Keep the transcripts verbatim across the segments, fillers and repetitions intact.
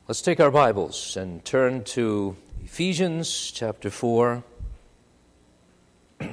Let's take our Bibles and turn to Ephesians chapter four. We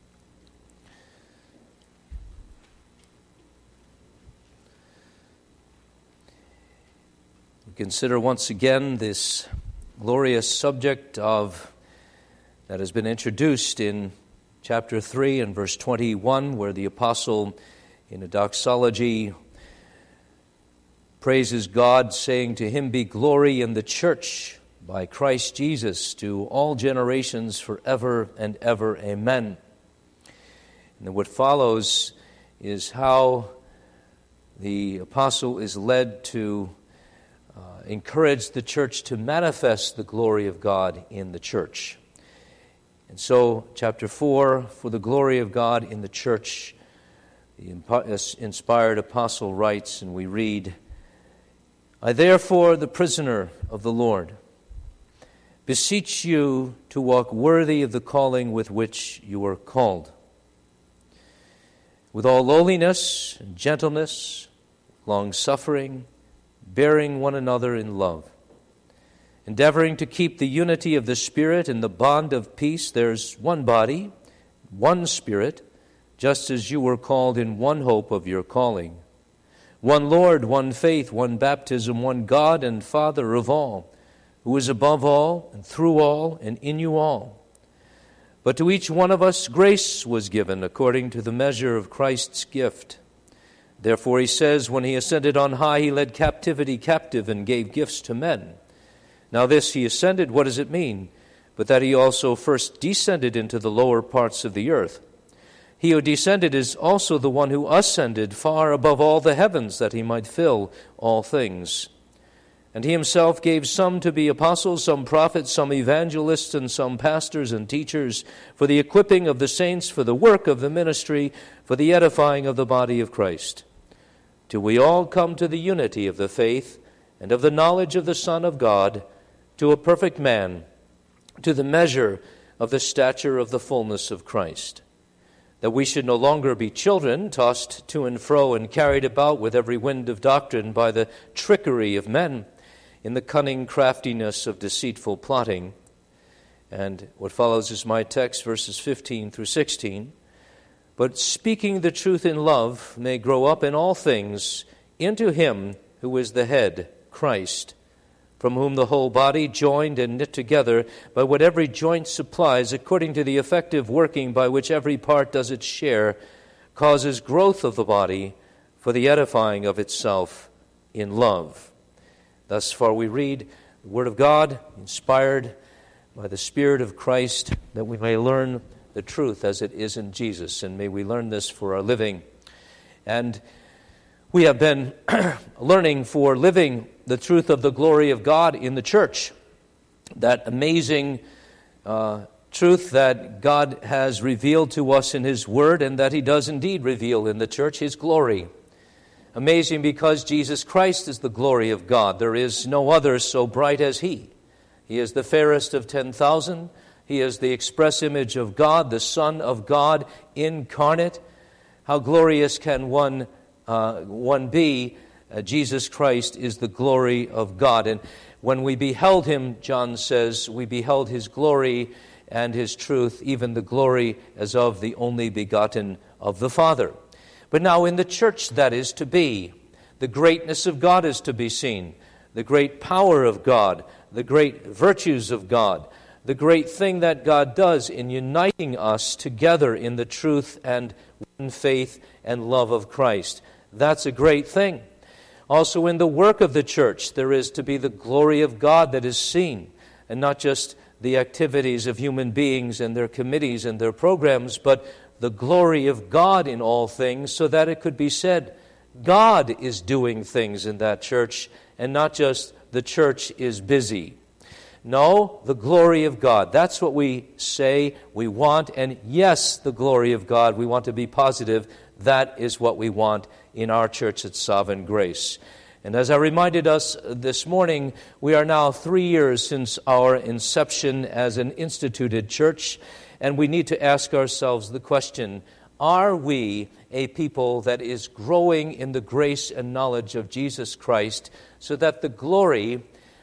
consider once again this glorious subject of that has been introduced in chapter three and verse twenty-one, where the apostle in a doxology praises God, saying, "To him be glory in the church by Christ Jesus to all generations forever and ever. Amen." And what follows is how the apostle is led to uh, encourage the church to manifest the glory of God in the church. And so, chapter four, for the glory of God in the church, the inspired apostle writes, and we read, "I therefore, the prisoner of the Lord, beseech you to walk worthy of the calling with which you are called, with all lowliness and gentleness, long-suffering, bearing one another in love, endeavoring to keep the unity of the Spirit in the bond of peace. There's one body, one Spirit, just as you were called in one hope of your calling. One Lord, one faith, one baptism, one God and Father of all, who is above all and through all and in you all. But to each one of us grace was given according to the measure of Christ's gift. Therefore he says, when he ascended on high, he led captivity captive and gave gifts to men. Now this he ascended, what does it mean? But that he also first descended into the lower parts of the earth. He who descended is also the one who ascended far above all the heavens, that he might fill all things. And he himself gave some to be apostles, some prophets, some evangelists, and some pastors and teachers, for the equipping of the saints, for the work of the ministry, for the edifying of the body of Christ, till we all come to the unity of the faith and of the knowledge of the Son of God, to a perfect man, to the measure of the stature of the fullness of Christ, that we should no longer be children, tossed to and fro and carried about with every wind of doctrine by the trickery of men, in the cunning craftiness of deceitful plotting." And what follows is my text, verses fifteen through sixteen. "But speaking the truth in love may grow up in all things into him who is the head, Christ, from whom the whole body, joined and knit together by what every joint supplies, according to the effective working by which every part does its share, causes growth of the body for the edifying of itself in love." Thus far we read the Word of God, inspired by the Spirit of Christ, that we may learn the truth as it is in Jesus, and may we learn this for our living. And we have been learning for living the truth of the glory of God in the church, that amazing uh, truth that God has revealed to us in His Word, and that He does indeed reveal in the church, His glory. Amazing because Jesus Christ is the glory of God. There is no other so bright as He. He is the fairest of ten thousand. He is the express image of God, the Son of God incarnate. How glorious can one uh, one be? Uh, Jesus Christ is the glory of God. And when we beheld Him, John says, we beheld His glory and His truth, even the glory as of the only begotten of the Father. But now in the church that is to be, the greatness of God is to be seen, the great power of God, the great virtues of God, the great thing that God does in uniting us together in the truth and one faith and love of Christ. That's a great thing. Also in the work of the church, there is to be the glory of God that is seen, and not just the activities of human beings and their committees and their programs, but the glory of God in all things, so that it could be said, God is doing things in that church, and not just the church is busy. No, the glory of God. That's what we say we want, and yes, the glory of God. We want to be positive. That is what we want in our church at Sovereign Grace. And as I reminded us this morning, we are now three years since our inception as an instituted church, and we need to ask ourselves the question, are we a people that is growing in the grace and knowledge of Jesus Christ, so that the glory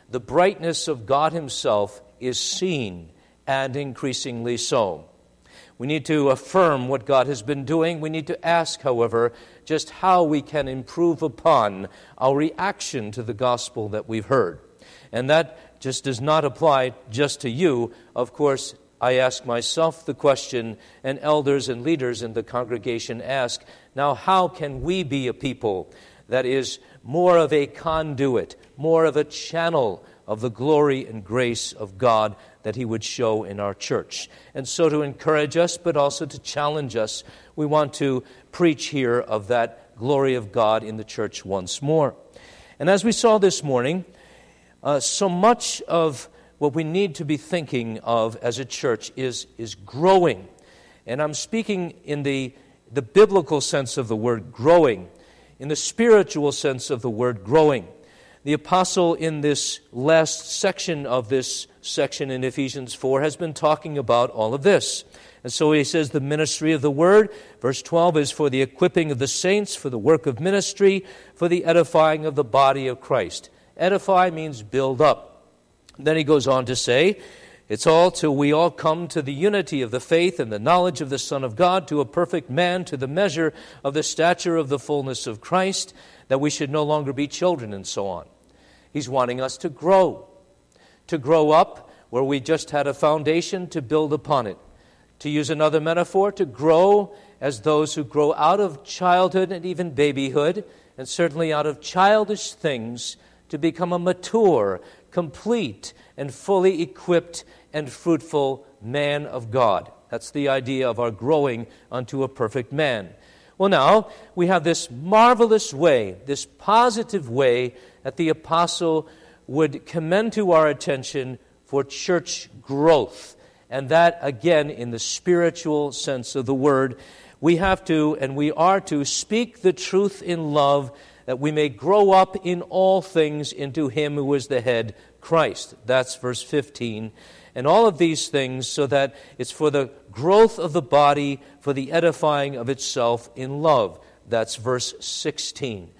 the brightness of God himself is seen, and increasingly so. We need to affirm what God has been doing. We need to ask, however, just how we can improve upon our reaction to the gospel that we've heard. And that just does not apply just to you. Of course, I ask myself the question, and elders and leaders in the congregation ask, now how can we be a people that is more of a conduit, more of a channel of the glory and grace of God that he would show in our church? And so to encourage us, but also to challenge us, we want to preach here of that glory of God in the church once more. And as we saw this morning, uh, so much of what we need to be thinking of as a church is, is growing. And I'm speaking in the, the biblical sense of the word growing, in the spiritual sense of the word growing. The apostle in this last section of this section in Ephesians four has been talking about all of this. And so he says the ministry of the word, verse twelve, is for the equipping of the saints, for the work of ministry, for the edifying of the body of Christ. Edify means build up. Then he goes on to say, it's all till we all come to the unity of the faith and the knowledge of the Son of God, to a perfect man, to the measure of the stature of the fullness of Christ, that we should no longer be children, and so on. He's wanting us to grow, to grow up where we just had a foundation to build upon it. To use another metaphor, to grow as those who grow out of childhood and even babyhood, and certainly out of childish things, to become a mature, complete, and fully equipped and fruitful man of God. That's the idea of our growing unto a perfect man. Well, now, we have this marvelous way, this positive way that the apostle would commend to our attention for church growth. And that, again, in the spiritual sense of the word, we have to, and we are to, speak the truth in love, that we may grow up in all things into him who is the head, Christ. That's verse fifteen. And all of these things so that it's for the growth of the body, for the edifying of itself in love. That's verse sixteen.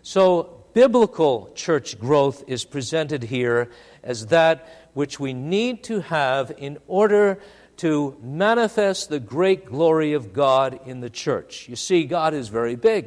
So biblical church growth is presented here as that which we need to have in order to manifest the great glory of God in the church. You see, God is very big.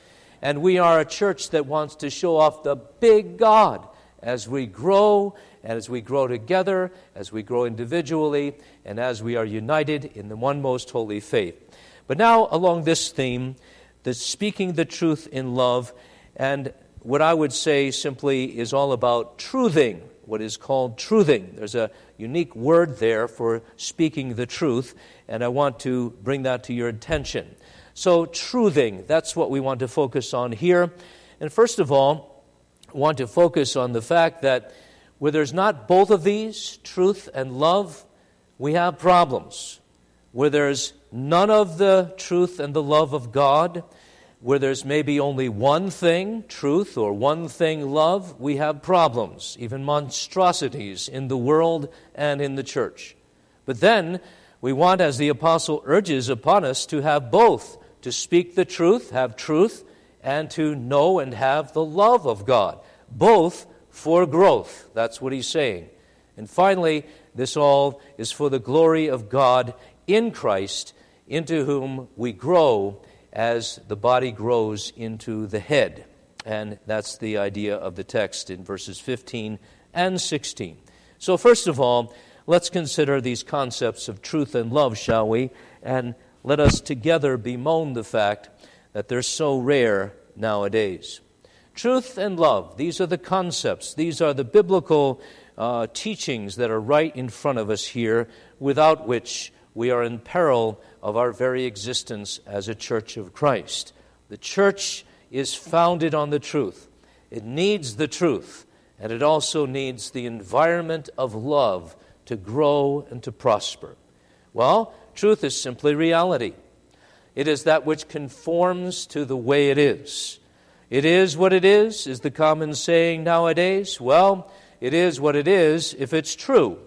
And we are a church that wants to show off the big God as we grow, and as we grow together, as we grow individually, and as we are united in the one most holy faith. But now, along this theme, the speaking the truth in love, and what I would say simply is all about truthing, what is called truthing. There's a unique word there for speaking the truth, and I want to bring that to your attention. So truthing, that's what we want to focus on here. And first of all, I want to focus on the fact that where there's not both of these, truth and love, we have problems. Where there's none of the truth and the love of God, where there's maybe only one thing, truth, or one thing, love, we have problems, even monstrosities in the world and in the church. But then we want, as the apostle urges upon us, to have both, to speak the truth, have truth, and to know and have the love of God, both for growth. That's what he's saying. And finally, this all is for the glory of God in Christ, into whom we grow as the body grows into the head. And that's the idea of the text in verses fifteen and sixteen. So first of all, let's consider these concepts of truth and love, shall we? And let us together bemoan the fact that they're so rare nowadays. Truth and love, these are the concepts, these are the biblical uh, teachings that are right in front of us here, without which we are in peril of our very existence as a church of Christ. The church is founded on the truth. It needs the truth, and it also needs the environment of love to grow and to prosper. Well, truth is simply reality. It is that which conforms to the way it is. It is what it is, is the common saying nowadays. Well, it is what it is if it's true.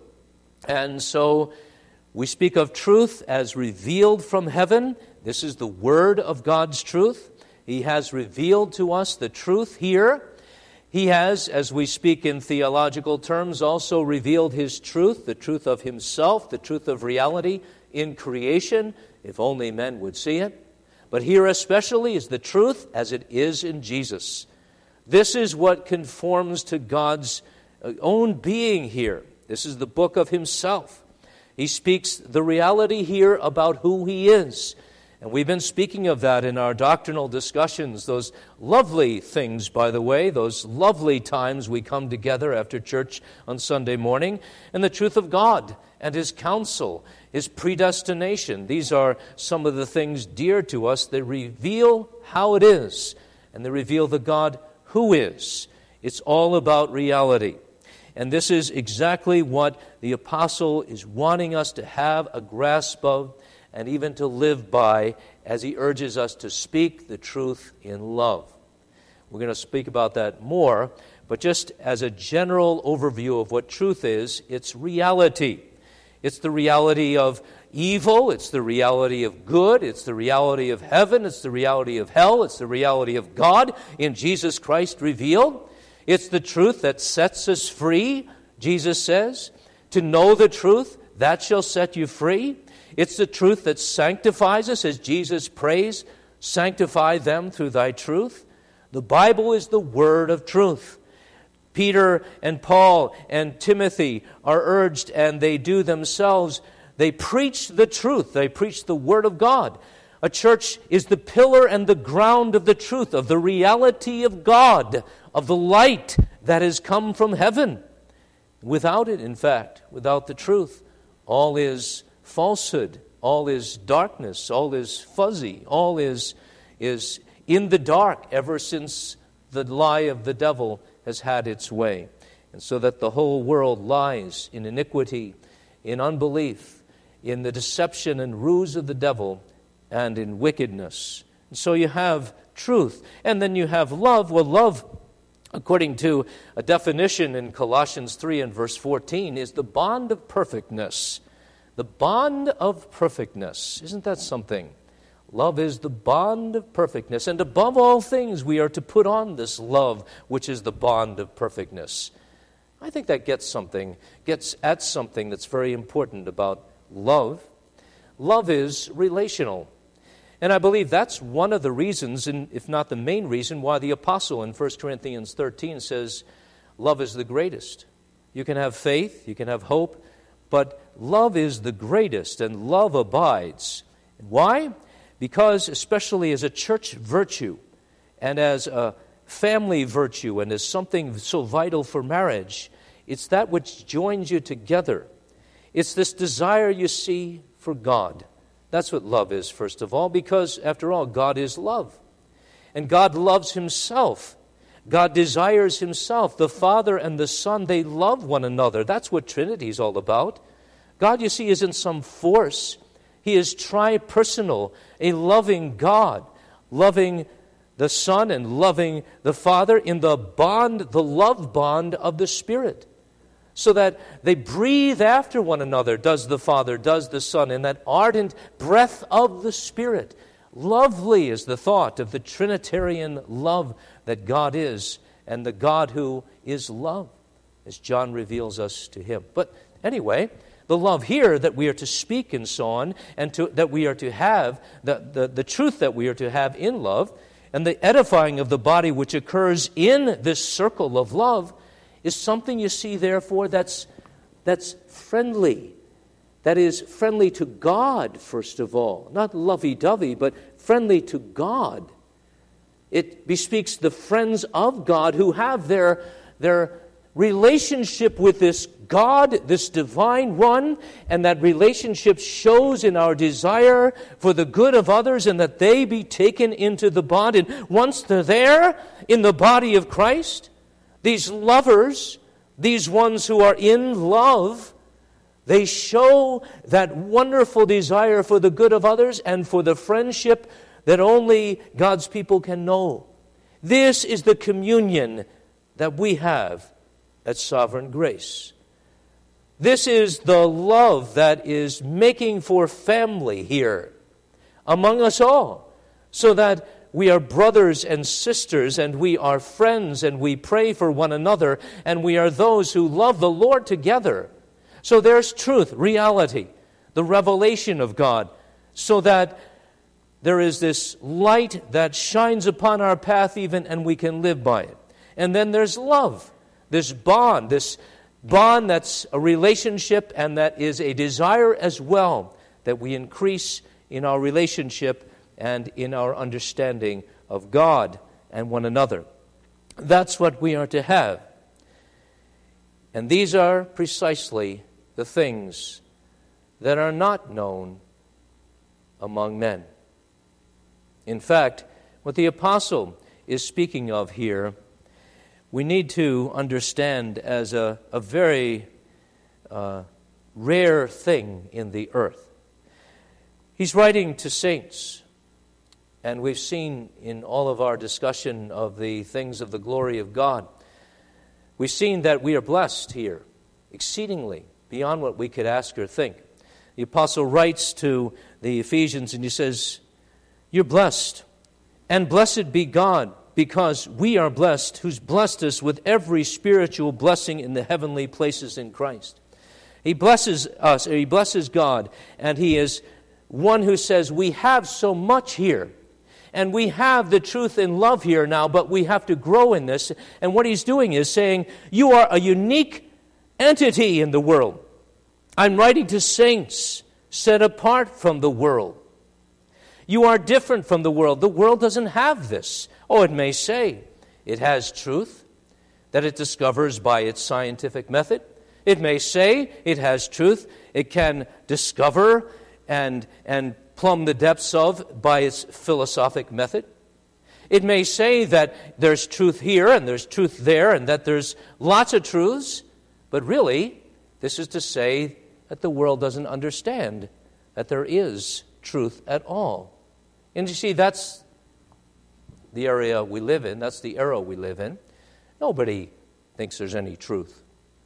And so we speak of truth as revealed from heaven. This is the word of God's truth. He has revealed to us the truth here. He has, as we speak in theological terms, also revealed His truth, the truth of Himself, the truth of reality in creation, if only men would see it. But here especially is the truth as it is in Jesus. This is what conforms to God's own being here. This is the book of Himself. He speaks the reality here about who He is. And we've been speaking of that in our doctrinal discussions, those lovely things, by the way, those lovely times we come together after church on Sunday morning, and the truth of God and His counsel, His predestination. These are some of the things dear to us that reveal how it is, and they reveal the God who is. It's all about reality. And this is exactly what the apostle is wanting us to have a grasp of, and even to live by, as he urges us to speak the truth in love. We're going to speak about that more, but just as a general overview of what truth is, it's reality. It's the reality of evil, it's the reality of good, it's the reality of heaven, it's the reality of hell, it's the reality of God in Jesus Christ revealed. It's the truth that sets us free, Jesus says. To know the truth, that shall set you free. It's the truth that sanctifies us, as Jesus prays, sanctify them through thy truth. The Bible is the word of truth. Peter and Paul and Timothy are urged, and they do themselves, they preach the truth. They preach the word of God. A church is the pillar and the ground of the truth, of the reality of God, of the light that has come from heaven. Without it, in fact, without the truth, all is falsehood, all is darkness, all is fuzzy, all is, is in the dark ever since the lie of the devil has had its way. And so that the whole world lies in iniquity, in unbelief, in the deception and ruse of the devil, and in wickedness. And so you have truth, and then you have love. Well, love, according to a definition in Colossians three and verse fourteen, is the bond of perfectness. The bond of perfectness. Isn't that something? Love is the bond of perfectness. And above all things, we are to put on this love, which is the bond of perfectness. I think that gets something, gets at something that's very important about love. Love is relational. And I believe that's one of the reasons, and if not the main reason, why the apostle in First Corinthians thirteen says, love is the greatest. You can have faith, you can have hope, but love is the greatest, and love abides. Why? Because especially as a church virtue, and as a family virtue, and as something so vital for marriage, it's that which joins you together. It's this desire you see for God. That's what love is, first of all, because, after all, God is love. And God loves Himself. God desires Himself. The Father and the Son, they love one another. That's what Trinity is all about. God, you see, isn't some force. He is tri-personal, a loving God, loving the Son and loving the Father in the bond, the love bond of the Spirit. So that they breathe after one another, does the Father, does the Son, in that ardent breath of the Spirit. Lovely is the thought of the Trinitarian love that God is, and the God who is love, as John reveals us to Him. But anyway, the love here that we are to speak and so on, and to, that we are to have, the, the, the truth that we are to have in love, and the edifying of the body which occurs in this circle of love, is something, you see, therefore, that's, that's friendly. That is friendly to God, first of all. Not lovey-dovey, but friendly to God. It bespeaks the friends of God who have their, their relationship with this God, this divine one, and that relationship shows in our desire for the good of others and that they be taken into the bond. And once they're there in the body of Christ, these lovers, these ones who are in love, they show that wonderful desire for the good of others and for the friendship that only God's people can know. This is the communion that we have at Sovereign Grace. This is the love that is making for family here among us all, so that we are brothers and sisters, and we are friends, and we pray for one another, and we are those who love the Lord together. So there's truth, reality, the revelation of God, so that there is this light that shines upon our path even, and we can live by it. And then there's love, this bond, this bond that's a relationship and that is a desire as well, that we increase in our relationship and in our understanding of God and one another. That's what we are to have. And these are precisely the things that are not known among men. In fact, what the apostle is speaking of here, we need to understand as a, a very uh, rare thing in the earth. He's writing to saints, and we've seen in all of our discussion of the things of the glory of God, we've seen that we are blessed here, exceedingly, beyond what we could ask or think. The apostle writes to the Ephesians, and he says, "You're blessed, and blessed be God, because we are blessed, who's blessed us with every spiritual blessing in the heavenly places in Christ." He blesses us, or he blesses God, and he is one who says, we have so much here, and we have the truth and love here now, but we have to grow in this. And what he's doing is saying, you are a unique entity in the world. I'm writing to saints set apart from the world. You are different from the world. The world doesn't have this. Oh, it may say it has truth that it discovers by its scientific method. It may say it has truth it can discover and, and plumb the depths of by its philosophic method. It may say that there's truth here and there's truth there and that there's lots of truths, but really, this is to say that the world doesn't understand that there is truth at all. And you see, that's the area we live in. That's the era we live in. Nobody thinks there's any truth.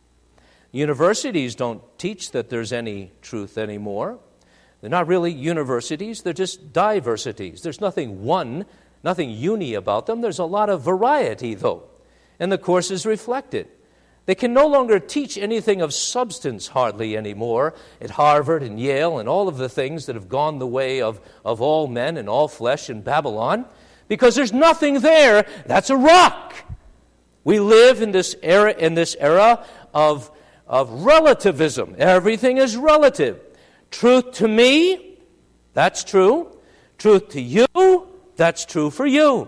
Universities don't teach that there's any truth anymore. They're not really universities. They're just diversities. There's nothing one, nothing uni about them. There's a lot of variety, though. And the courses reflect it. They can no longer teach anything of substance hardly anymore at Harvard and Yale and all of the things that have gone the way of, of all men and all flesh in Babylon, because there's nothing there. That's a rock. We live in this era, in this era of, of relativism. Everything is relative. Truth to me, that's true. Truth to you, that's true for you.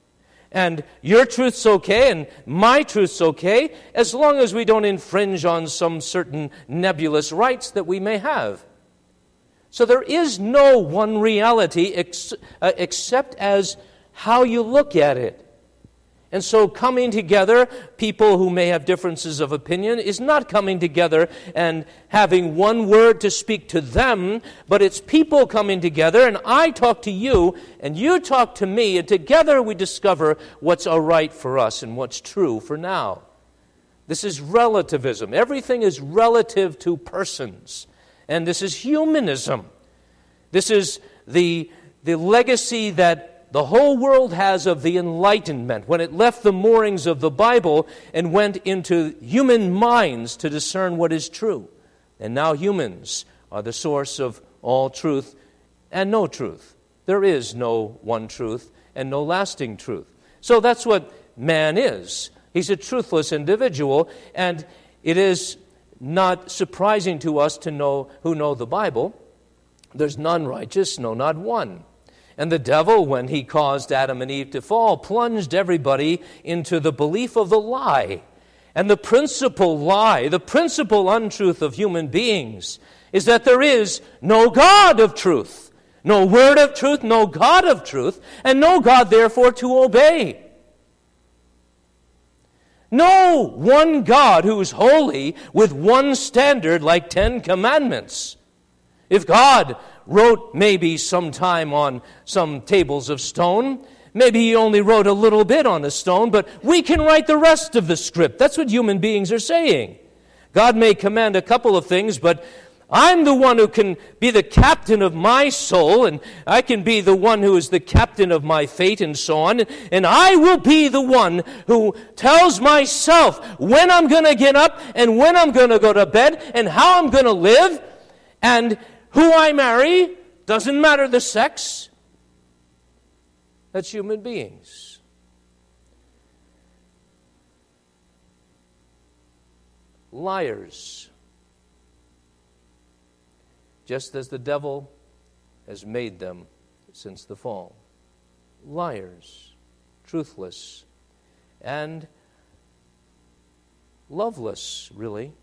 And your truth's okay and my truth's okay as long as we don't infringe on some certain nebulous rights that we may have. So there is no one reality ex- uh, except as how you look at it. And so coming together, people who may have differences of opinion, is not coming together and having one word to speak to them, but it's people coming together, and I talk to you, and you talk to me, and together we discover what's all right for us and what's true for now. This is relativism. Everything is relative to persons. And this is humanism. This is the, the legacy that the whole world has of the Enlightenment, when it left the moorings of the Bible and went into human minds to discern what is true. And now humans are the source of all truth and no truth. There is no one truth and no lasting truth. So that's what man is. He's a truthless individual, and it is not surprising to us to know who know the Bible. There's none righteous, no, not one. And the devil, when he caused Adam and Eve to fall, plunged everybody into the belief of the lie. And the principal lie, the principal untruth of human beings is that there is no God of truth, no word of truth, no God of truth, and no God, therefore, to obey. No one God who is holy with one standard like Ten Commandments. If God wrote maybe sometime on some tables of stone, maybe he only wrote a little bit on a stone, but we can write the rest of the script. That's what human beings are saying. God may command a couple of things, but I'm the one who can be the captain of my soul, and I can be the one who is the captain of my fate, and so on. And I will be the one who tells myself when I'm going to get up, and when I'm going to go to bed, and how I'm going to live, and who I marry. Doesn't matter the sex. That's human beings. Liars. Just as the devil has made them since the fall. Liars, truthless, and loveless, really.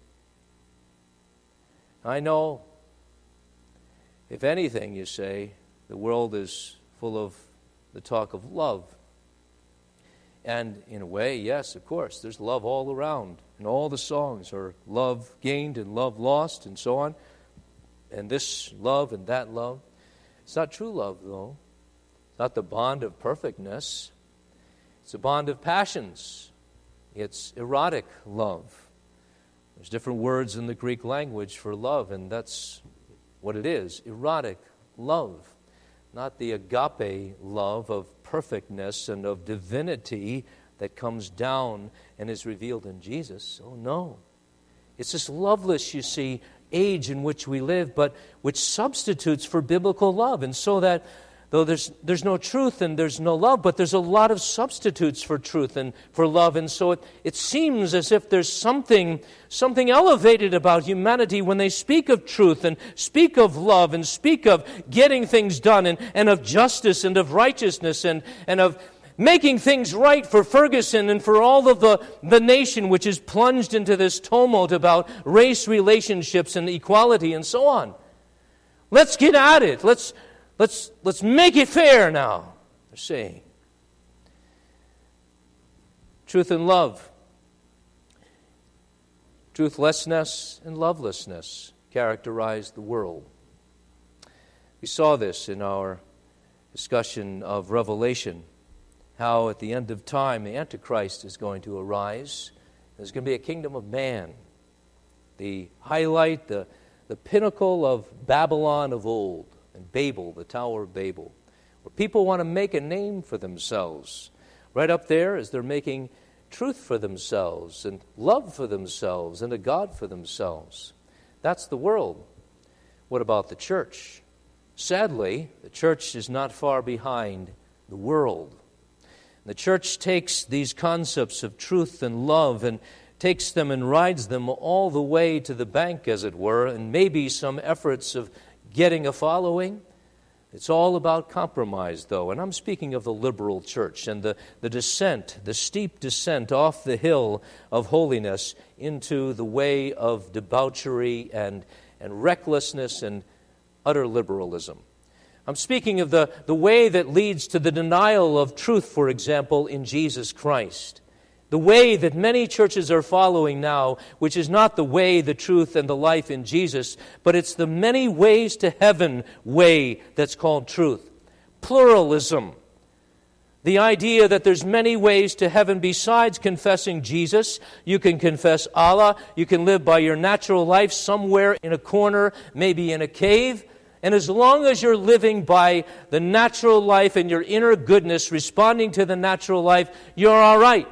I know, if anything, you say, the world is full of the talk of love. And in a way, yes, of course, there's love all around. And all the songs are love gained and love lost and so on. And this love and that love. It's not true love, though. It's not the bond of perfectness. It's a bond of passions. It's erotic love. There's different words in the Greek language for love, and that's what it is, erotic love. Not the agape love of perfectness and of divinity that comes down and is revealed in Jesus. Oh, no. It's this loveless, you see, age in which we live, but which substitutes for biblical love. And so that though there's there's no truth and there's no love, but there's a lot of substitutes for truth and for love. And so it, it seems as if there's something something elevated about humanity when they speak of truth and speak of love and speak of getting things done and, and of justice and of righteousness and, and of making things right for Ferguson and for all of the, the nation which is plunged into this tumult about race relationships and equality and so on. Let's get at it. Let's let's let's make it fair now, they're saying. Truth and love. Truthlessness and lovelessness characterize the world. We saw this in our discussion of Revelation. How at the end of time the Antichrist is going to arise. There's going to be a kingdom of man. The highlight, the, the pinnacle of Babylon of old, and Babel, the Tower of Babel, where people want to make a name for themselves. Right up there as they're making truth for themselves and love for themselves and a God for themselves. That's the world. What about the church? Sadly, the church is not far behind the world. The church takes these concepts of truth and love and takes them and rides them all the way to the bank, as it were, and maybe some efforts of getting a following. It's all about compromise, though, and I'm speaking of the liberal church and the, the descent, the steep descent off the hill of holiness into the way of debauchery and, and recklessness and utter liberalism. I'm speaking of the, the way that leads to the denial of truth, for example, in Jesus Christ. The way that many churches are following now, which is not the way, the truth, and the life in Jesus, but it's the many ways to heaven way that's called truth. Pluralism. The idea that there's many ways to heaven besides confessing Jesus. You can confess Allah. You can live by your natural life somewhere in a corner, maybe in a cave. And as long as you're living by the natural life and your inner goodness, responding to the natural life, you're all right.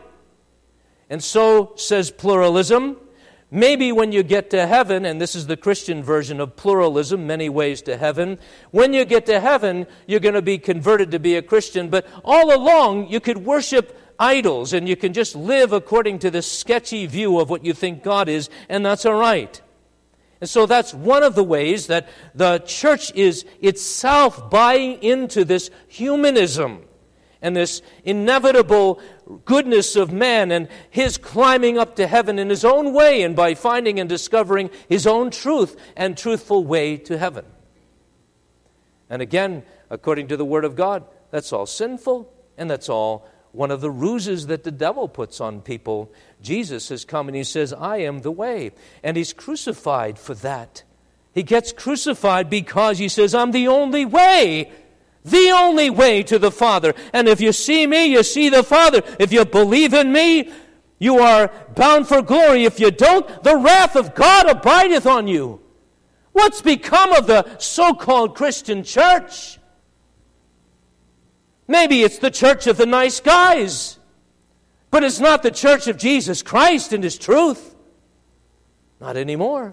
And so, says pluralism, maybe when you get to heaven, and this is the Christian version of pluralism, many ways to heaven, when you get to heaven, you're going to be converted to be a Christian, but all along you could worship idols, and you can just live according to this sketchy view of what you think God is, and that's all right. And so that's one of the ways that the church is itself buying into this humanism and this inevitable goodness of man and his climbing up to heaven in his own way and by finding and discovering his own truth and truthful way to heaven. And again, according to the Word of God, that's all sinful and that's all one of the ruses that the devil puts on people. Jesus has come and he says, I am the way. And he's crucified for that. He gets crucified because he says, I'm the only way. The only way to the Father. And if you see me, you see the Father. If you believe in me, you are bound for glory. If you don't, the wrath of God abideth on you. What's become of the so-called Christian church? Maybe it's the church of the nice guys, but it's not the church of Jesus Christ and His truth. Not anymore.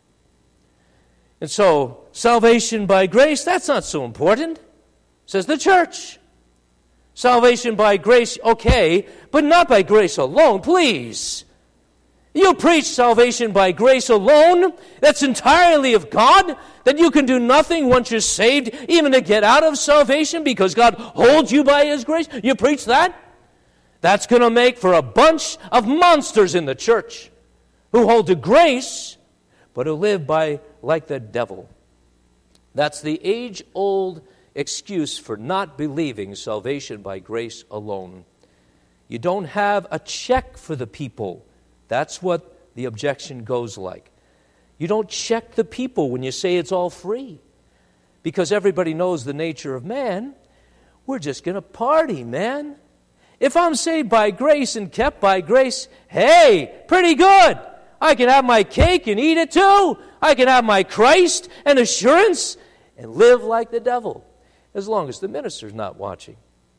And so, salvation by grace, that's not so important, says the church. Salvation by grace, okay, but not by grace alone, please. You preach salvation by grace alone, that's entirely of God, that you can do nothing once you're saved, even to get out of salvation because God holds you by His grace. You preach that? That's going to make for a bunch of monsters in the church who hold to grace, but who live by like the devil. That's the age-old excuse for not believing salvation by grace alone. You don't have a check for the people. That's what the objection goes like. You don't check the people when you say it's all free. Because everybody knows the nature of man. We're just going to party, man. If I'm saved by grace and kept by grace, hey, pretty good. I can have my cake and eat it too. I can have my Christ and assurance and live like the devil, as long as the minister's not watching.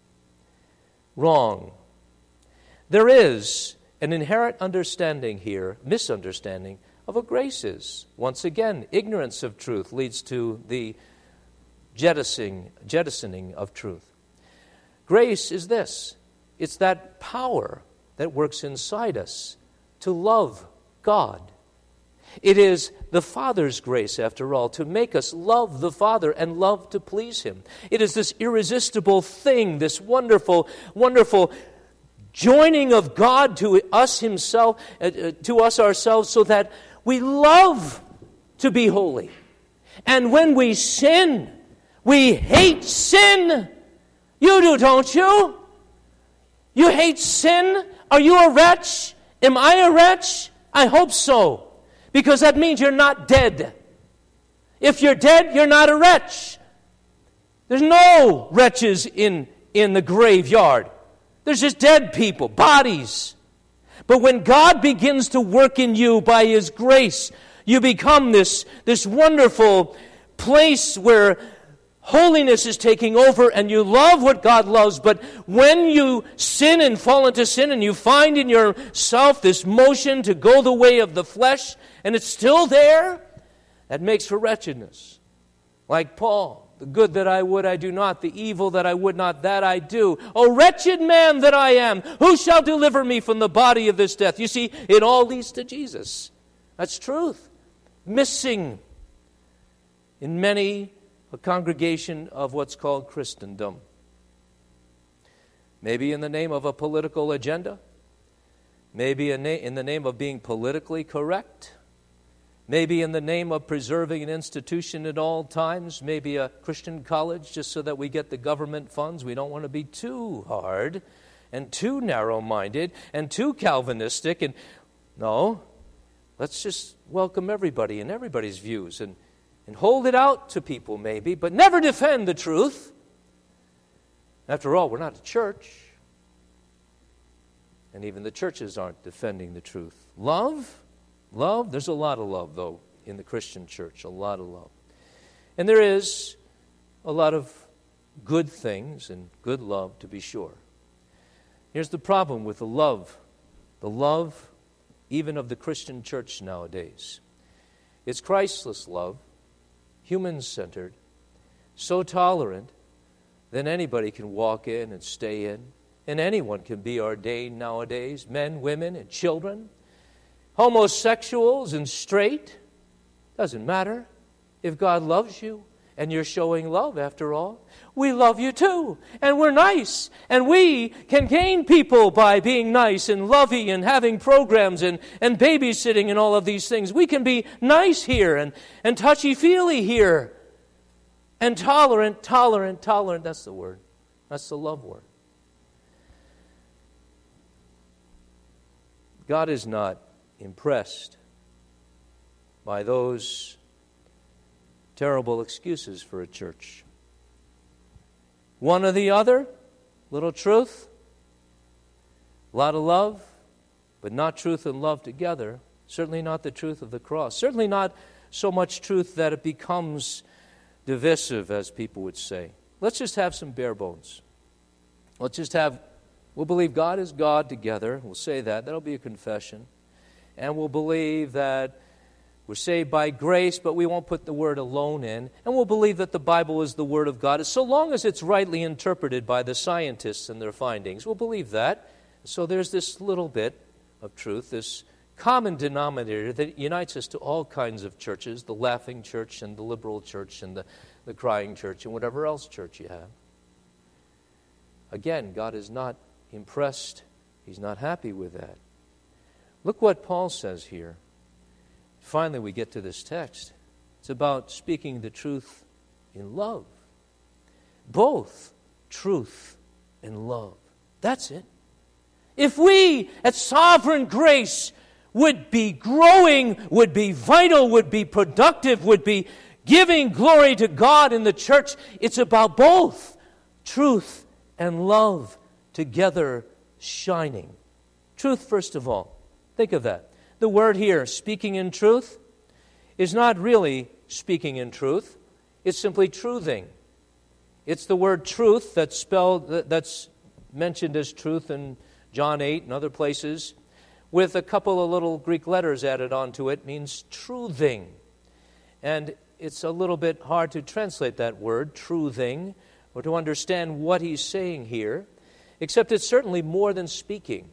Wrong. There is an inherent understanding here, misunderstanding of what grace is. Once again, ignorance of truth leads to the jettisoning, jettisoning of truth. Grace is this. It's that power that works inside us to love God. It is the Father's grace, after all, to make us love the Father and love to please Him. It is this irresistible thing, this wonderful, wonderful joining of God to us Himself, uh, to us ourselves, so that we love to be holy. And when we sin, we hate sin. You do, don't you? You hate sin? Are you a wretch? Am I a wretch? I hope so. Because that means you're not dead. If you're dead, you're not a wretch. There's no wretches in, in the graveyard. There's just dead people, bodies. But when God begins to work in you by His grace, you become this, this wonderful place where holiness is taking over and you love what God loves. But when you sin and fall into sin and you find in yourself this motion to go the way of the flesh, and it's still there, that makes for wretchedness. Like Paul, the good that I would I do not, the evil that I would not, that I do. O wretched man that I am, who shall deliver me from the body of this death? You see, it all leads to Jesus. That's truth. Missing in many a congregation of what's called Christendom. Maybe in the name of a political agenda. Maybe in the name of being politically correct. Maybe in the name of preserving an institution at all times. Maybe a Christian college just so that we get the government funds. We don't want to be too hard and too narrow-minded and too Calvinistic. And no, let's just welcome everybody and everybody's views and, and hold it out to people maybe, but never defend the truth. After all, we're not a church. And even the churches aren't defending the truth. Love? Love? There's a lot of love, though, in the Christian church. A lot of love. And there is a lot of good things and good love, to be sure. Here's the problem with the love. The love, even of the Christian church nowadays. It's Christless love, human-centered, so tolerant that anybody can walk in and stay in. And anyone can be ordained nowadays, men, women, and children. Homosexuals and straight, doesn't matter. If God loves you and you're showing love, after all, we love you too. And we're nice. And we can gain people by being nice and lovey and having programs and, and babysitting and all of these things. We can be nice here and, and touchy-feely here. And tolerant, tolerant, tolerant, that's the word. That's the love word. God is not impressed by those terrible excuses for a church. One or the other, little truth, a lot of love, but not truth and love together. Certainly not the truth of the cross. Certainly not so much truth that it becomes divisive, as people would say. Let's just have some bare bones. Let's just have, we'll believe God is God together. We'll say that. That'll be a confession. And we'll believe that we're saved by grace, but we won't put the word alone in. And we'll believe that the Bible is the Word of God, so long as it's rightly interpreted by the scientists and their findings. We'll believe that. So there's this little bit of truth, this common denominator that unites us to all kinds of churches, the laughing church and the liberal church and the, the crying church and whatever else church you have. Again, God is not impressed. He's not happy with that. Look what Paul says here. Finally, we get to this text. It's about speaking the truth in love. Both truth and love. That's it. If we at Sovereign Grace would be growing, would be vital, would be productive, would be giving glory to God in the church, it's about both truth and love together shining. Truth, first of all. Think of that. The word here, speaking in truth, is not really speaking in truth. It's simply truthing. It's the word truth that's spelled, that's mentioned as truth in John eight and other places, with a couple of little Greek letters added onto it, means truthing. And it's a little bit hard to translate that word, truthing, or to understand what he's saying here, except it's certainly more than speaking.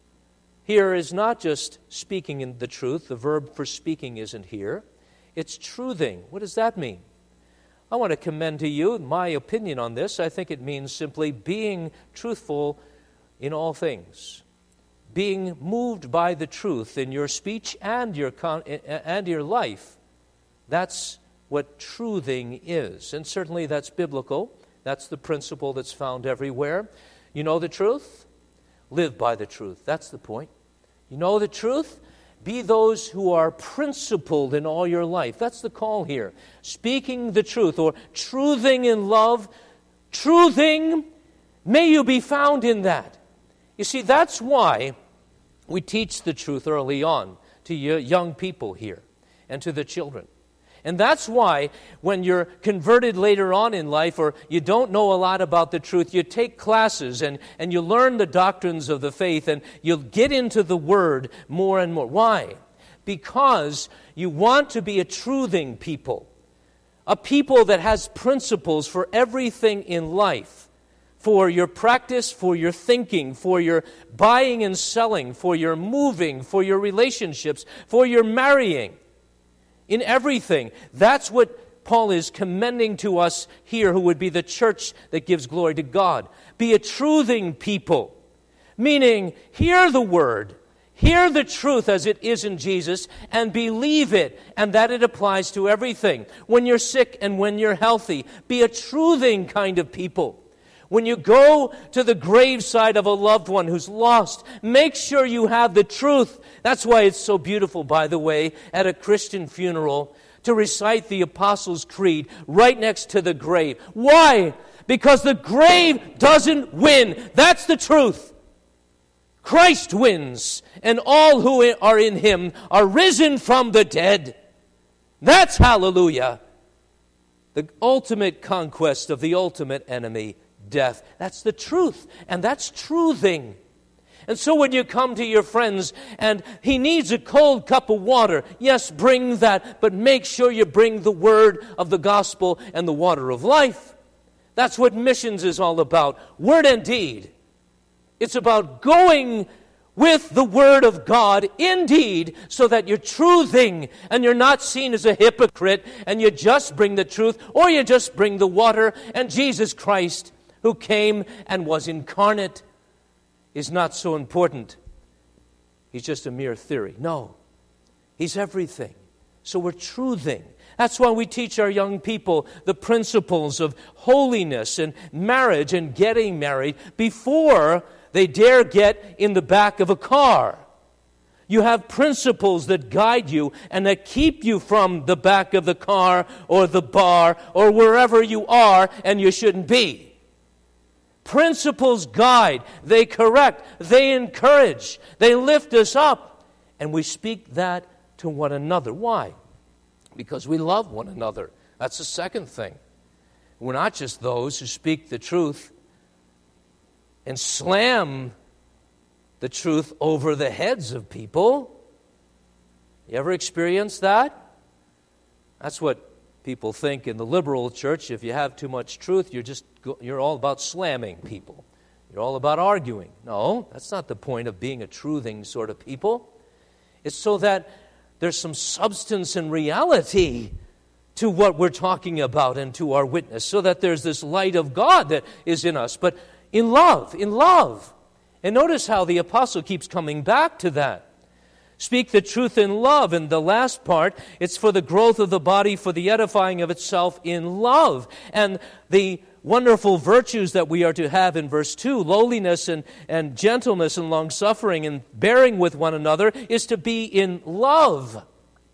Here is not just speaking in the truth. The verb for speaking isn't here. It's truthing. What does that mean? I want to commend to you my opinion on this. I think it means simply being truthful in all things. Being moved by the truth in your speech and your con- and your life. That's what truthing is. And certainly that's biblical. That's the principle that's found everywhere. You know the truth? Live by the truth. That's the point. You know the truth? Be those who are principled in all your life. That's the call here. Speaking the truth, or truthing in love. Truthing, may you be found in that. You see, that's why we teach the truth early on to young people here and to the children. And that's why when you're converted later on in life, or you don't know a lot about the truth, you take classes and, and you learn the doctrines of the faith and you'll get into the Word more and more. Why? Because you want to be a truthing people. A people that has principles for everything in life. For your practice, for your thinking, for your buying and selling, for your moving, for your relationships, for your marrying. In everything. That's what Paul is commending to us here, who would be the church that gives glory to God. Be a truthing people. Meaning, hear the word, hear the truth as it is in Jesus, and believe it, and that it applies to everything. When you're sick and when you're healthy, be a truthing kind of people. When you go to the graveside of a loved one who's lost, make sure you have the truth. That's why it's so beautiful, by the way, at a Christian funeral, to recite the Apostles' Creed right next to the grave. Why? Because the grave doesn't win. That's the truth. Christ wins, and all who are in Him are risen from the dead. That's hallelujah. The ultimate conquest of the ultimate enemy, death. That's the truth, and that's truthing. And so when you come to your friends and he needs a cold cup of water, yes, bring that, but make sure you bring the word of the gospel and the water of life. That's what missions is all about, word and deed. It's about going with the word of God in deed, so that you're truthing and you're not seen as a hypocrite and you just bring the truth, or you just bring the water. And Jesus Christ, who came and was incarnate, is not so important. He's just a mere theory. No, He's everything. So we're truthing. That's why we teach our young people the principles of holiness and marriage and getting married before they dare get in the back of a car. You have principles that guide you and that keep you from the back of the car or the bar or wherever you are and you shouldn't be. Principles guide, they correct, they encourage, they lift us up, and we speak that to one another. Why? because we love one another. That's the second thing. We're not just those who speak the truth and slam the truth over the heads of people. You ever experienced that? That's what people think in the liberal church. If you have too much truth, you're just you're all about slamming people. You're all about arguing. No, that's not the point of being a truthing sort of people. It's so that there's some substance and reality to what we're talking about and to our witness, so that there's this light of God that is in us, but in love, in love. And notice how the apostle keeps coming back to that. Speak the truth in love. And the last part, it's for the growth of the body, for the edifying of itself in love. And the wonderful virtues that we are to have in verse two, lowliness and, and gentleness and long-suffering and bearing with one another, is to be in love,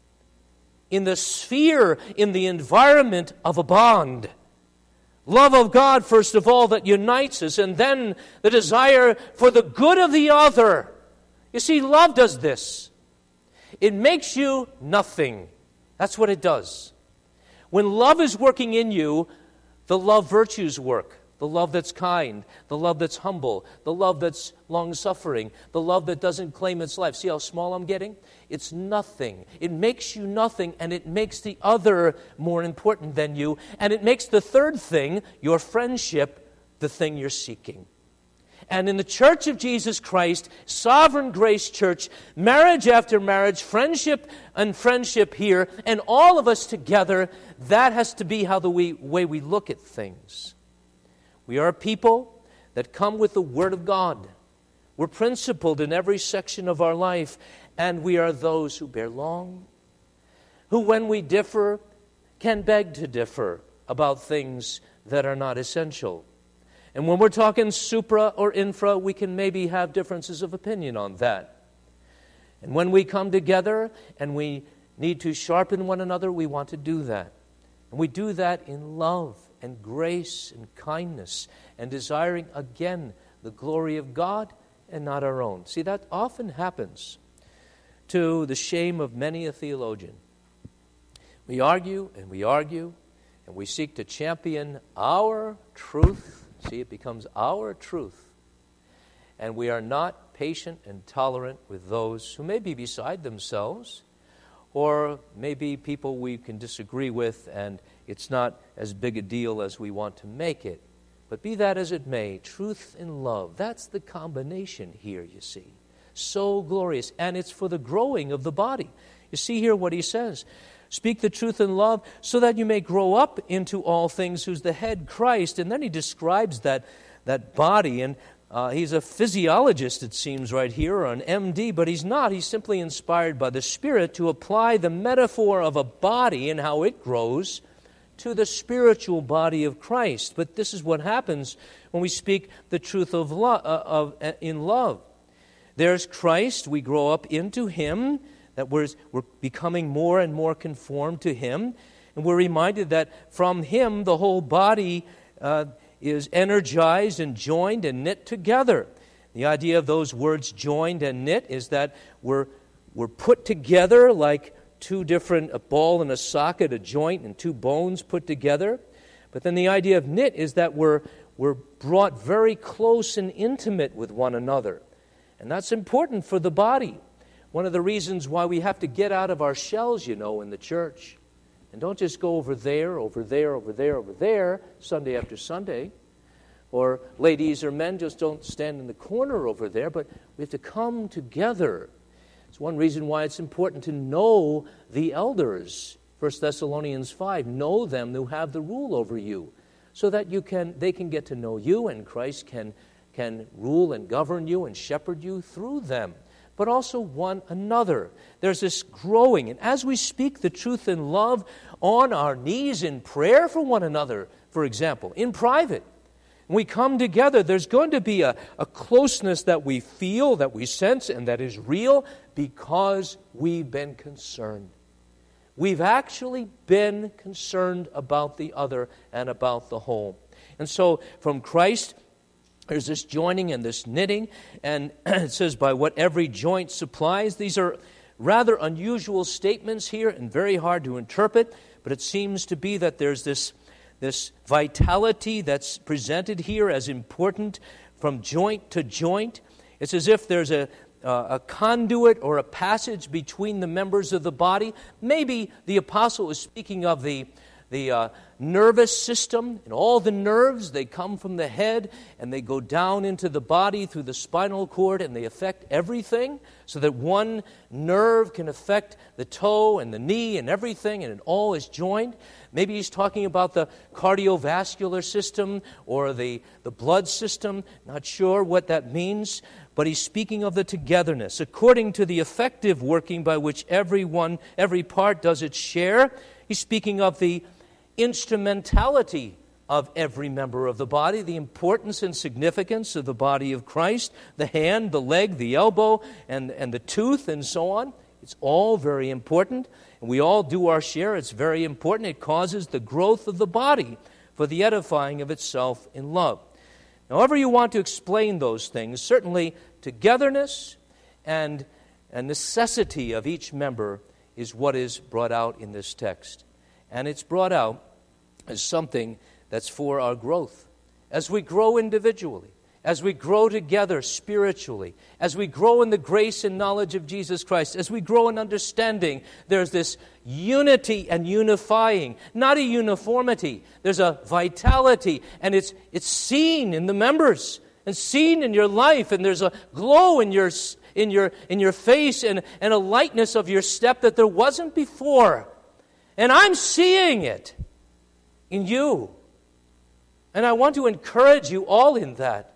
in the sphere, in the environment of a bond. Love of God, first of all, that unites us, and then the desire for the good of the other. You see, love does this. It makes you nothing. That's what it does. When love is working in you, the love virtues work. The love that's kind, the love that's humble, the love that's long-suffering, the love that doesn't claim its life. See how small I'm getting? It's nothing. It makes you nothing, and it makes the other more important than you. And it makes the third thing, your friendship, the thing you're seeking. And in the Church of Jesus Christ, Sovereign Grace Church, marriage after marriage, friendship and friendship here, and all of us together, that has to be how the we, way we look at things. We are a people that come with the Word of God. We're principled in every section of our life, and we are those who bear long, who when we differ, can beg to differ about things that are not essential. And when we're talking supra or infra, we can maybe have differences of opinion on that. And when we come together and we need to sharpen one another, we want to do that. And we do that in love and grace and kindness and desiring, again, the glory of God and not our own. See, that often happens to the shame of many a theologian. We argue and we argue and we seek to champion our truth. See, it becomes our truth. And we are not patient and tolerant with those who may be beside themselves, or maybe people we can disagree with, and it's not as big a deal as we want to make it. But be that as it may, truth and love, that's the combination here, you see. So glorious. And it's for the growing of the body. You see here what he says. Speak the truth in love so that you may grow up into all things, who's the head, Christ. And then he describes that, that body. And uh, he's a physiologist, it seems, right here, or an M D. But he's not. He's simply inspired by the Spirit to apply the metaphor of a body and how it grows to the spiritual body of Christ. But this is what happens when we speak the truth of, lo- uh, of uh, in love. There's Christ. We grow up into Him. That we're, we're becoming more and more conformed to Him. And we're reminded that from Him, the whole body uh, is energized and joined and knit together. The idea of those words, joined and knit, is that we're, we're put together like two different, a ball and a socket, a joint, and two bones put together. But then the idea of knit is that we're, we're brought very close and intimate with one another. And that's important for the body. One of the reasons why we have to get out of our shells, you know, in the church. And don't just go over there, over there, over there, over there, Sunday after Sunday. Or ladies or men, just don't stand in the corner over there, but we have to come together. It's one reason why it's important to know the elders. First Thessalonians five, know them who have the rule over you, so that you can they can get to know you, and Christ can, can rule and govern you and shepherd you through them. But also one another. There's this growing. And as we speak the truth in love on our knees in prayer for one another, for example, in private, when we come together, there's going to be a, a closeness that we feel, that we sense, and that is real because we've been concerned. We've actually been concerned about the other and about the whole. And so from Christ, there's this joining and this knitting, and it says, by what every joint supplies. These are rather unusual statements here and very hard to interpret, but it seems to be that there's this, this vitality that's presented here as important from joint to joint. It's as if there's a, uh, a conduit or a passage between the members of the body. Maybe the apostle is speaking of the The uh, nervous system, and all the nerves, they come from the head and they go down into the body through the spinal cord and they affect everything, so that one nerve can affect the toe and the knee and everything, and it all is joined. Maybe he's talking about the cardiovascular system or the, the blood system. Not sure what that means, but he's speaking of the togetherness. According to the effective working by which everyone, every part does its share, he's speaking of the instrumentality of every member of the body, the importance and significance of the body of Christ, the hand, the leg, the elbow, and, and the tooth, and so on. It's all very important, and we all do our share. It's very important. It causes the growth of the body for the edifying of itself in love. However you want to explain those things, certainly togetherness and a necessity of each member is what is brought out in this text. And it's brought out as something that's for our growth. As we grow individually, as we grow together spiritually, as we grow in the grace and knowledge of Jesus Christ, as we grow in understanding, there's this unity and unifying, not a uniformity. There's a vitality, and it's it's seen in the members and seen in your life, and there's a glow in your in your in your face and, and a lightness of your step that there wasn't before. And I'm seeing it in you. And I want to encourage you all in that.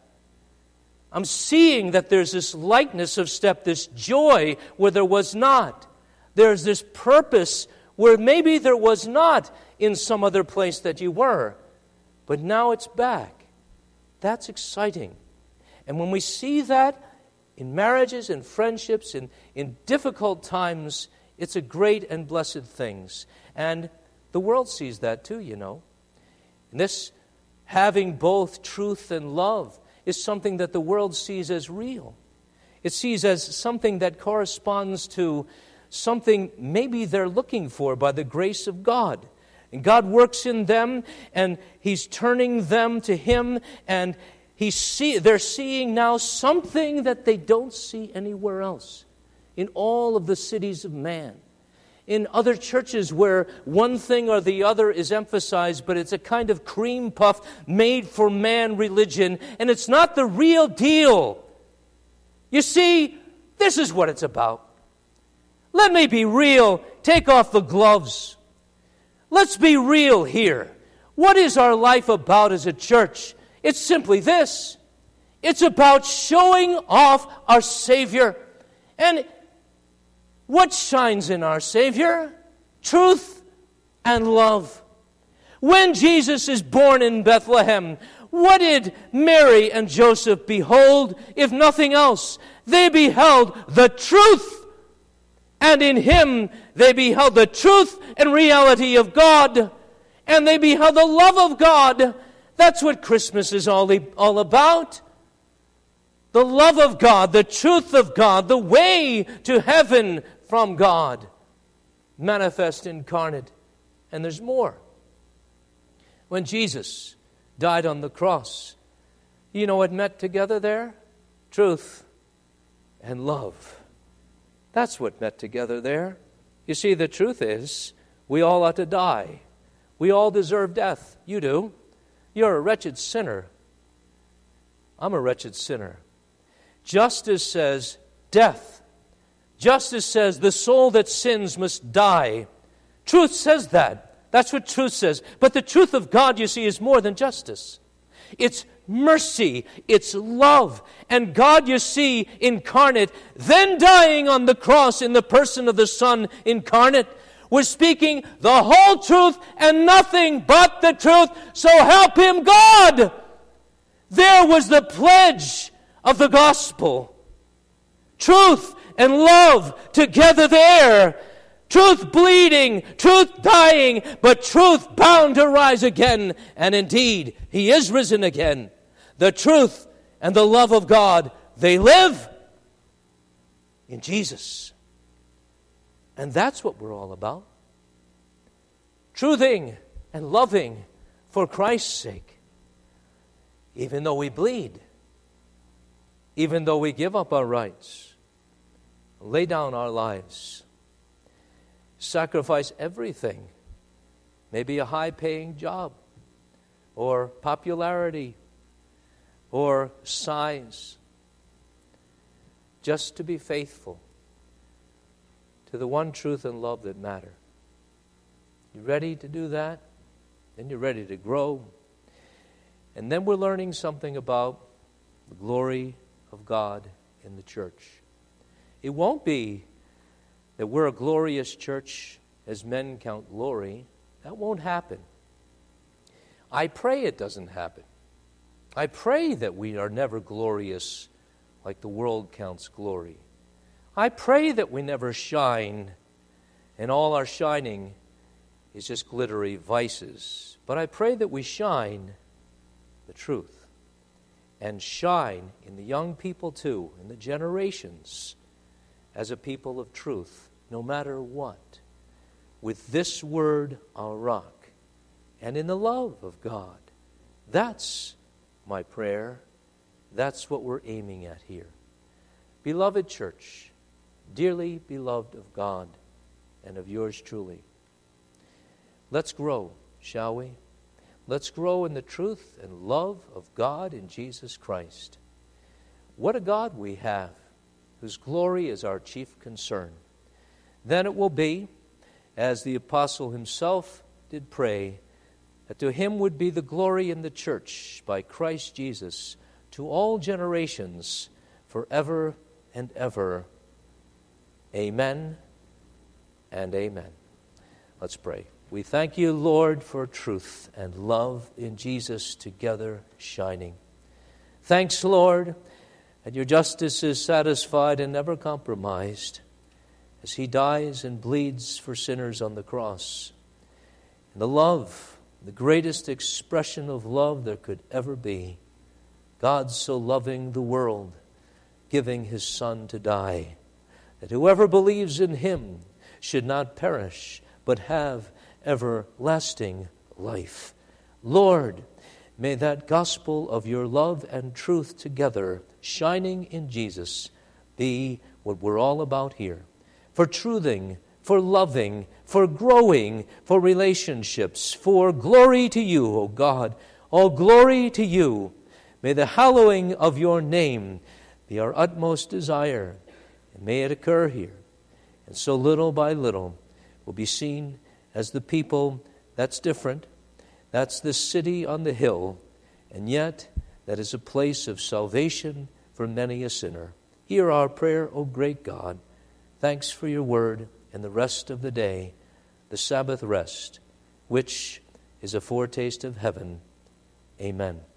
I'm seeing that there's this lightness of step, this joy where there was not. There's this purpose where maybe there was not in some other place that you were. But now it's back. That's exciting. And when we see that in marriages and friendships, in, in difficult times, it's a great and blessed thing. And the world sees that too, you know. And this having both truth and love is something that the world sees as real. It sees as something that corresponds to something maybe they're looking for by the grace of God. And God works in them, and He's turning them to Him, and He's see, they're seeing now something that they don't see anywhere else in all of the cities of man. In other churches where one thing or the other is emphasized, but it's a kind of cream puff made for man religion, and it's not the real deal. You see, this is what it's about. Let me be real. Take off the gloves. Let's be real here. What is our life about as a church? It's simply this. It's about showing off our Savior. And what shines in our Savior? Truth and love. When Jesus is born in Bethlehem, what did Mary and Joseph behold, if nothing else? They beheld the truth. And in Him, they beheld the truth and reality of God. And they beheld the love of God. That's what Christmas is all, all about. The love of God, the truth of God, the way to heaven from God, manifest incarnate. And there's more. When Jesus died on the cross, you know what met together there? Truth and love. That's what met together there. You see, the truth is, we all ought to die. We all deserve death. You do. You're a wretched sinner. I'm a wretched sinner. Justice says death. Justice says the soul that sins must die. Truth says that. That's what truth says. But the truth of God, you see, is more than justice. It's mercy. It's love. And God, you see, incarnate, then dying on the cross in the person of the Son incarnate, was speaking the whole truth and nothing but the truth. So help him God. There was the pledge of the gospel. Truth and love together there. Truth bleeding, truth dying, but truth bound to rise again. And indeed, He is risen again. The truth and the love of God, they live in Jesus. And that's what we're all about. Truthing and loving for Christ's sake. Even though we bleed. Even though we give up our rights. Lay down our lives. Sacrifice everything. Maybe a high-paying job. Or popularity. Or size. Just to be faithful to the one truth and love that matter. You ready to do that? Then you're ready to grow. And then we're learning something about the glory of God in the church. It won't be that we're a glorious church as men count glory. That won't happen. I pray it doesn't happen. I pray that we are never glorious like the world counts glory. I pray that we never shine, and all our shining is just glittery vices. But I pray that we shine the truth, and shine in the young people too, in the generations, as a people of truth, no matter what, with this word our rock, and in the love of God. That's my prayer. That's what we're aiming at here. Beloved church, dearly beloved of God and of yours truly, let's grow, shall we? Let's grow in the truth and love of God in Jesus Christ. What a God we have, whose glory is our chief concern. Then it will be, as the apostle himself did pray, that to him would be the glory in the church by Christ Jesus to all generations forever and ever. Amen and amen. Let's pray. We thank you, Lord, for truth and love in Jesus together shining. Thanks, Lord, that your justice is satisfied and never compromised as he dies and bleeds for sinners on the cross. And the love, the greatest expression of love there could ever be. God so loving the world, giving his Son to die, that whoever believes in him should not perish, but have everlasting life. Lord, may that gospel of your love and truth together, shining in Jesus, be what we're all about here. For truthing, for loving, for growing, for relationships, for glory to you, O God. All glory to you. May the hallowing of your name be our utmost desire, and may it occur here. And so little by little will be seen as the people that's different. That's the city on the hill, and yet that is a place of salvation for many a sinner. Hear our prayer, O great God. Thanks for your word and the rest of the day, the Sabbath rest, which is a foretaste of heaven. Amen.